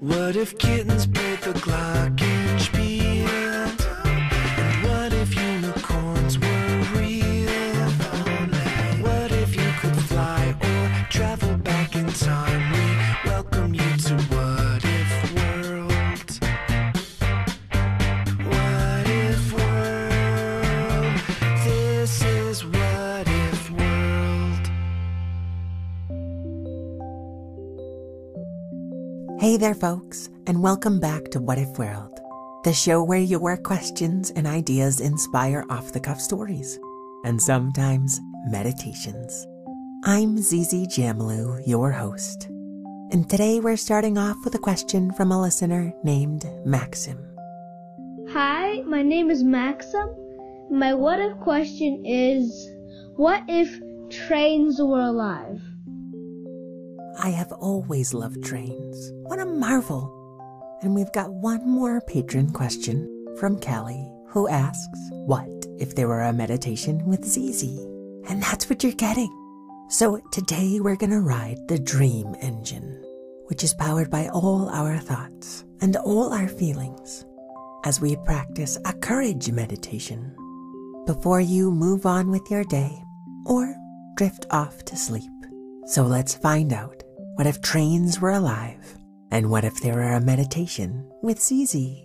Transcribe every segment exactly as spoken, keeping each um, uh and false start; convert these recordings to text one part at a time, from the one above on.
What if kittens played the glockenspiel? And what if unicorns were real? What if you could fly or travel back in time? We welcome you to What If World. What If World? This is What If World. Hey there, folks, and welcome back to What If World, the show where your questions and ideas inspire off-the-cuff stories, and sometimes meditations. I'm Zizi Jamalu, your host, and today we're starting off with a question from a listener named Maxim. Hi, my name is Maxim. My what if question is, what if trains were alive? I have always loved trains. What a marvel. And we've got one more patron question from Callie, who asks, what if there were a meditation with Zizi? And that's what you're getting. So today we're going to ride the Dream Engine, which is powered by all our thoughts and all our feelings, as we practice a courage meditation before you move on with your day or drift off to sleep. So let's find out, what if trains were alive? And what if there were a meditation with Zizi?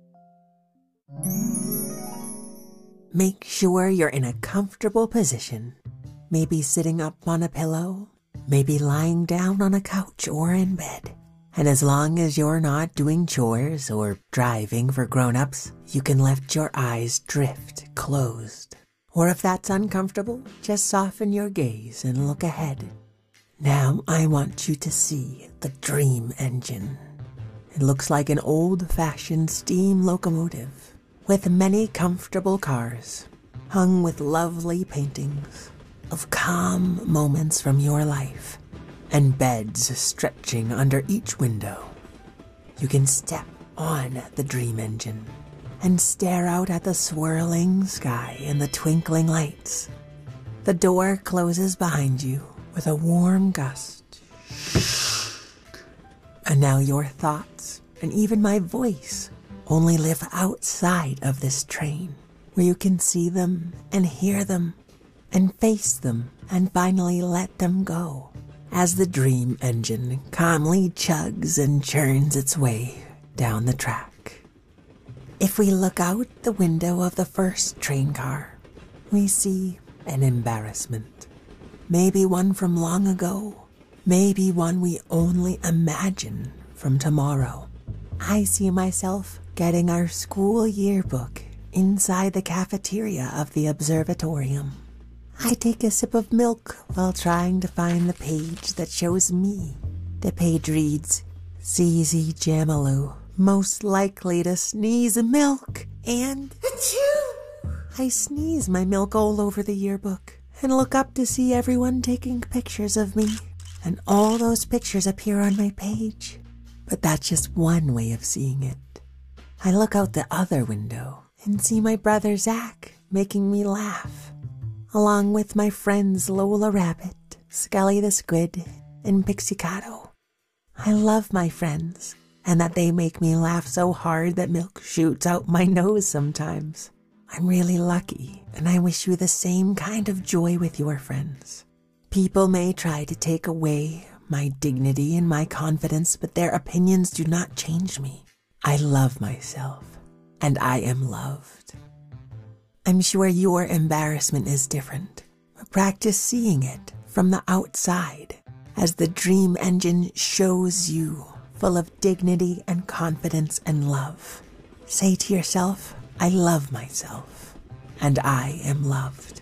Make sure you're in a comfortable position. Maybe sitting up on a pillow, maybe lying down on a couch or in bed. And as long as you're not doing chores or driving for grown-ups, you can let your eyes drift closed. Or if that's uncomfortable, just soften your gaze and look ahead. Now I want you to see the Dream Engine. It looks like an old-fashioned steam locomotive with many comfortable cars hung with lovely paintings of calm moments from your life and beds stretching under each window. You can step on the Dream Engine and stare out at the swirling sky and the twinkling lights. The door closes behind you with a warm gust. And now your thoughts and even my voice only live outside of this train, where you can see them and hear them and face them and finally let them go as the Dream Engine calmly chugs and churns its way down the track. If we look out the window of the first train car, we see an embarrassment. Maybe one from long ago, maybe one we only imagine from tomorrow. I see myself getting our school yearbook inside the cafeteria of the observatorium. I take a sip of milk while trying to find the page that shows me. The page reads, Zizi Jamalu, most likely to sneeze milk, and achoo! I sneeze my milk all over the yearbook and look up to see everyone taking pictures of me, and all those pictures appear on my page. But that's just one way of seeing it. I look out the other window and see my brother Zach making me laugh, along with my friends Lola Rabbit, Scully the Squid, and Pixie-Cato. I love my friends, and that they make me laugh so hard that milk shoots out my nose sometimes. I'm really lucky, and I wish you the same kind of joy with your friends. People may try to take away my dignity and my confidence, but their opinions do not change me. I love myself, and I am loved. I'm sure your embarrassment is different, but practice seeing it from the outside as the Dream Engine shows you full of dignity and confidence and love. Say to yourself, I love myself, and I am loved.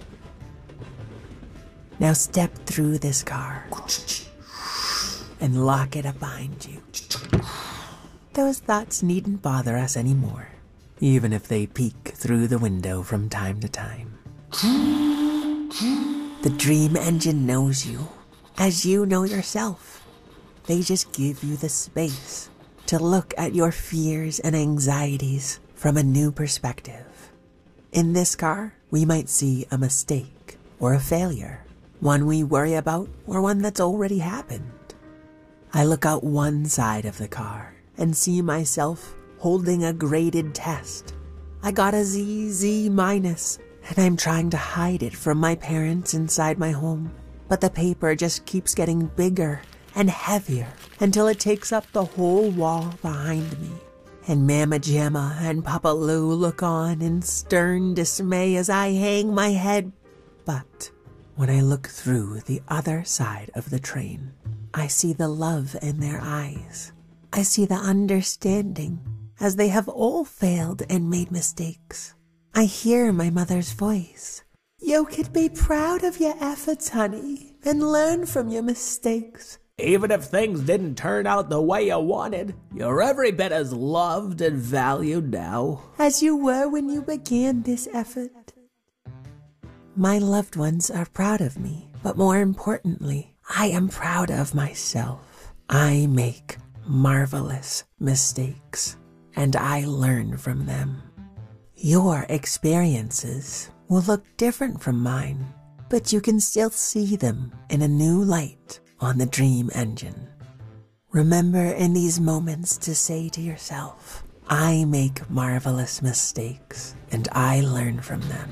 Now step through this car and lock it up behind you. Those thoughts needn't bother us anymore, even if they peek through the window from time to time. The Dream Engine knows you, as you know yourself. They just give you the space to look at your fears and anxieties from a new perspective. In this car, we might see a mistake or a failure, one we worry about or one that's already happened. I look out one side of the car and see myself holding a graded test. I got a Z Z minus, and I'm trying to hide it from my parents inside my home. But the paper just keeps getting bigger and heavier until it takes up the whole wall behind me. And Mama Jamma and Papa Lou look on in stern dismay as I hang my head. But when I look through the other side of the train, I see the love in their eyes. I see the understanding, as they have all failed and made mistakes. I hear my mother's voice. You could be proud of your efforts, honey, and learn from your mistakes. Even if things didn't turn out the way you wanted, you're every bit as loved and valued now as you were when you began this effort. My loved ones are proud of me, but more importantly, I am proud of myself. I make marvelous mistakes, and I learn from them. Your experiences will look different from mine, but you can still see them in a new light on the Dream Engine. Remember in these moments to say to yourself, I make marvelous mistakes and I learn from them.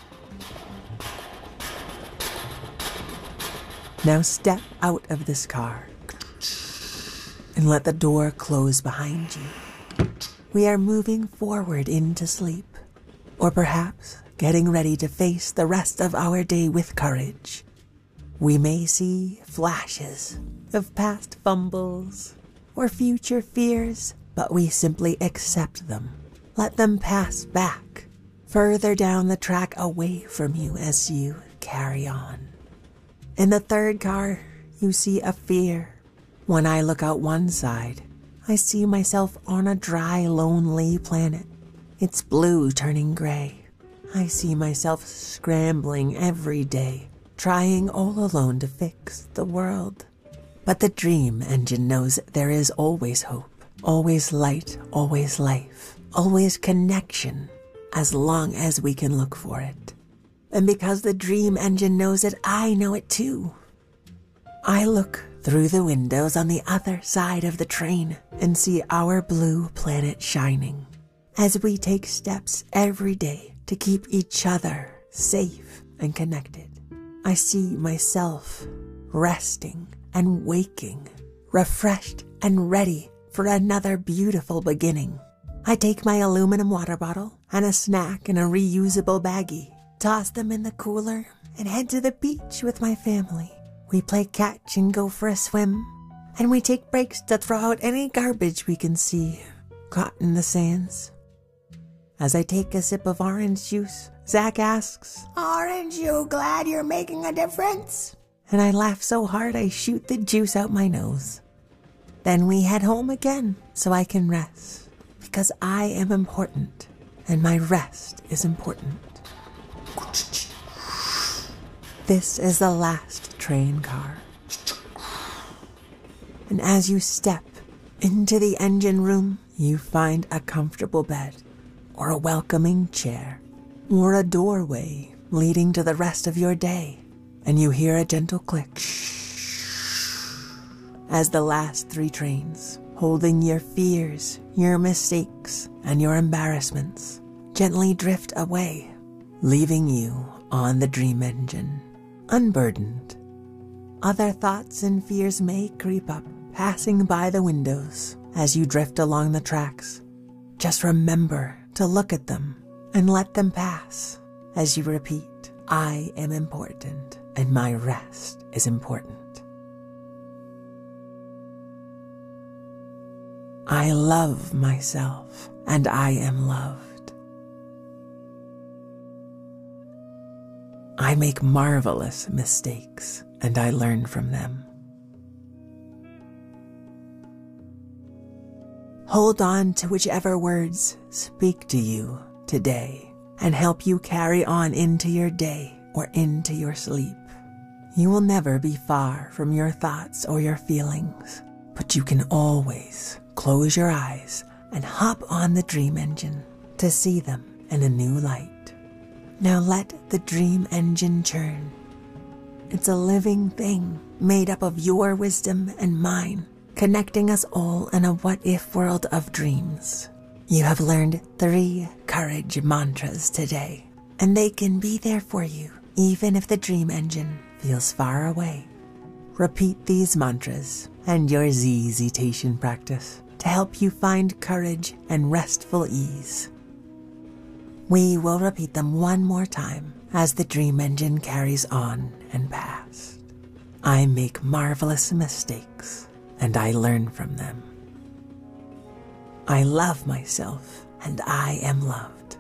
Now step out of this car and let the door close behind you. We are moving forward into sleep, or perhaps getting ready to face the rest of our day with courage. We may see flashes of past fumbles or future fears, but we simply accept them. Let them pass back, further down the track away from you as you carry on. In the third car, you see a fear. When I look out one side, I see myself on a dry, lonely planet. It's blue turning gray. I see myself scrambling every day, trying all alone to fix the world. But the Dream Engine knows there is always hope, always light, always life, always connection, as long as we can look for it. And because the Dream Engine knows it, I know it too. I look through the windows on the other side of the train and see our blue planet shining as we take steps every day to keep each other safe and connected. I see myself resting and waking, refreshed and ready for another beautiful beginning. I take my aluminum water bottle and a snack in a reusable baggie, toss them in the cooler, and head to the beach with my family. We play catch and go for a swim, and we take breaks to throw out any garbage we can see caught in the sands. As I take a sip of orange juice, Zach asks, "Aren't you glad you're making a difference?" And I laugh so hard I shoot the juice out my nose. Then we head home again so I can rest, because I am important, and my rest is important. This is the last train car. And as you step into the engine room, you find a comfortable bed, or a welcoming chair, or a doorway leading to the rest of your day, and you hear a gentle click as the last three trains, holding your fears, your mistakes, and your embarrassments, gently drift away, leaving you on the Dream Engine, unburdened. Other thoughts and fears may creep up, passing by the windows as you drift along the tracks. Just remember to look at them and let them pass as you repeat, I am important and my rest is important. I love myself and I am loved. I make marvelous mistakes and I learn from them. Hold on to whichever words speak to you today and help you carry on into your day or into your sleep. You will never be far from your thoughts or your feelings, but you can always close your eyes and hop on the Dream Engine to see them in a new light. Now let the Dream Engine churn. It's a living thing made up of your wisdom and mine, connecting us all in a what-if world of dreams. You have learned three courage mantras today, and they can be there for you, even if the dream engine feels far away. Repeat these mantras and your Z-zitation practice to help you find courage and restful ease. We will repeat them one more time as the dream engine carries on and past. I make marvelous mistakes, and I learn from them. I love myself, and I am loved.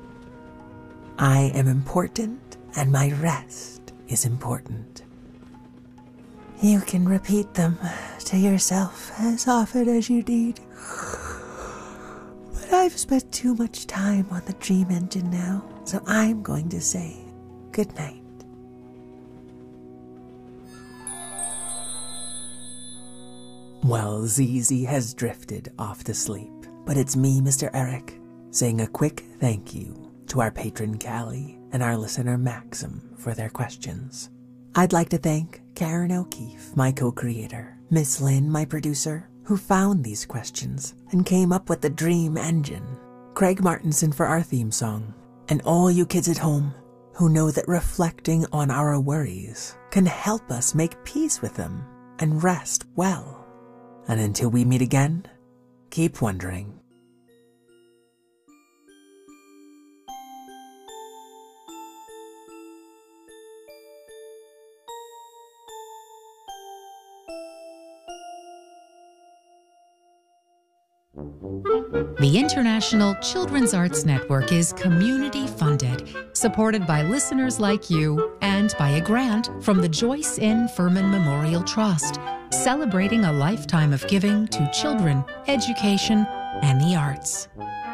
I am important, and my rest is important. You can repeat them to yourself as often as you need. But I've spent too much time on the dream engine now, so I'm going to say good night. Well, Zizi has drifted off to sleep, but it's me, Mister Eric, saying a quick thank you to our patron Callie and our listener Maxim for their questions. I'd like to thank Karen O'Keefe, my co-creator, Miss Lynn, my producer, who found these questions and came up with the dream engine, Craig Martinson for our theme song, and all you kids at home who know that reflecting on our worries can help us make peace with them and rest well. And until we meet again, keep wondering. The International Children's Arts Network is community-funded, supported by listeners like you, and by a grant from the Joyce N. Furman Memorial Trust, celebrating a lifetime of giving to children, education, and the arts.